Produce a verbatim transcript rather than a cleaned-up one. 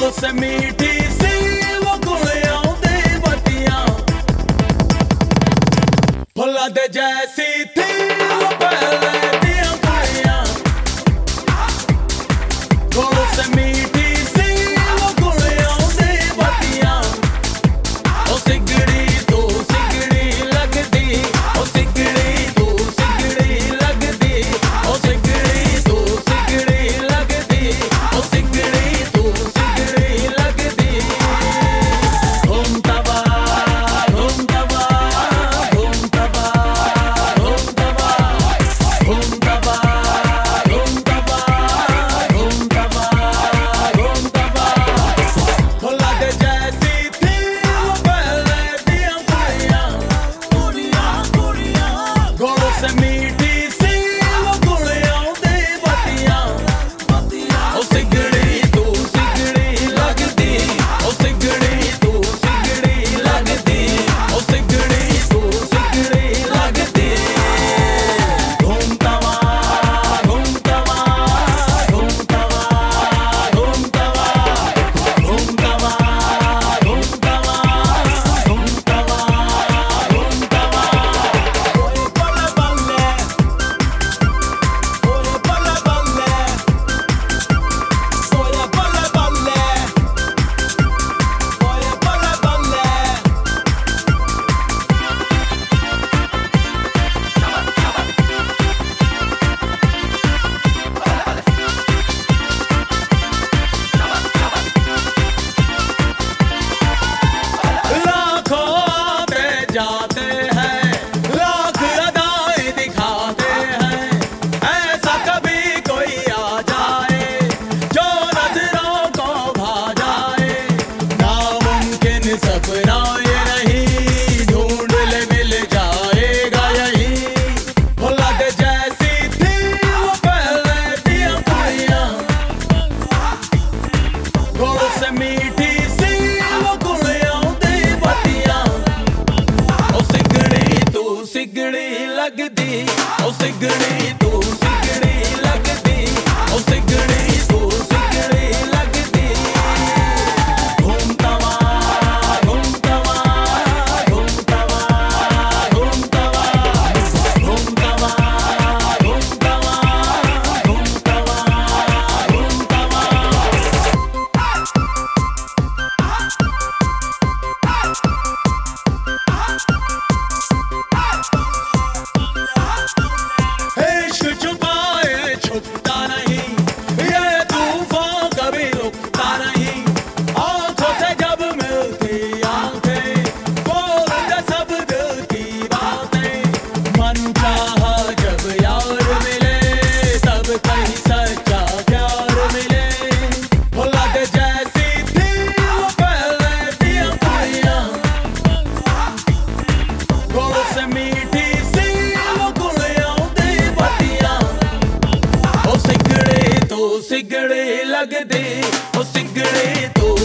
गुड़ से मीठी सी वो गुड़ियों दी बतियां, फुल्ला दे जैसी थी वो पहले दियां कुड़ियां। गुड़ से मीठी सी वो गुड़ियों दी बतियां, ओ सिगड़ी तू सिगड़ी लगदी, ओ सिगड़ी तू सिगड़ी लगदी, ओ सिगड़ी तू सिगड़ी लगदी, ओ सिगड़ी तू सिगड़ी लगदी। घूम तबा घूम तबा घूम तबा घूम तबा घूम तबा घूम तबा घूम तबा घूम तबा, फुल्ला दे जैसी थी वो पहले दियां कुड़ियां, कुड़ियां कुड़ियां। गुड़ से मीठी सी वो गुड़ियों दी बतियां, बतियां। ओ सिगड़ी तू सिगड़ी लगदी, ओ सिगड़ी तू सिगड़ी लगदी, ओ सिगड़ी तू सिगड़ी लगदी। घूम तवा घूम तवा घूम तवा घूम तवा घूम तवा घूम तवा घूम तवा घूम तवा। ओए बल्ले बल्ले, ओए बल्ले बल्ले, ओए बल्ले बल्ले, ओए बल्ले बल्ले। लाखों आते जाते हैं, लाख अदाएं दिखाते हैं, ऐसा कभी कोई आ जाए जो नजरों को भा जाए। नामुमकिन सपना ये नहीं, ढूंढ ले मिल जाएगा यही। फुल्ला दे जैसी थी वो पहले दियां कुड़ियां, गुड़ से मीठी सी वो गुड़ियों दी बतियां। ओ सिगड़ी तू सिगड़ी लगदी, ओ सिगड़ी तू सिगड़ी लगदी, ओ सिगड़ी तू सिगड़ी लगदी। घूम तवा घूम तवा घूम तवा घूम तवा घूम तवा घूम तवा घूम तवा घूम तवा। इश्क छुपाए छुपता नहीं, ये तूफान कभी रुकता नहीं। आंखों से जब मिलती आंखें, बोलते सब दिल की बातें। मन चाहा जब यार मिले, तब कहीं सच्चा प्यार मिले। फुल्ला दे जैसी थी वो पहले दियां कुड़ियां, गुड़ से मीठी सी वो गुड़ियों दी बतियां। ओ सिगड़ी तू सिगड़ी लगदी, ओ सिगड़ी तू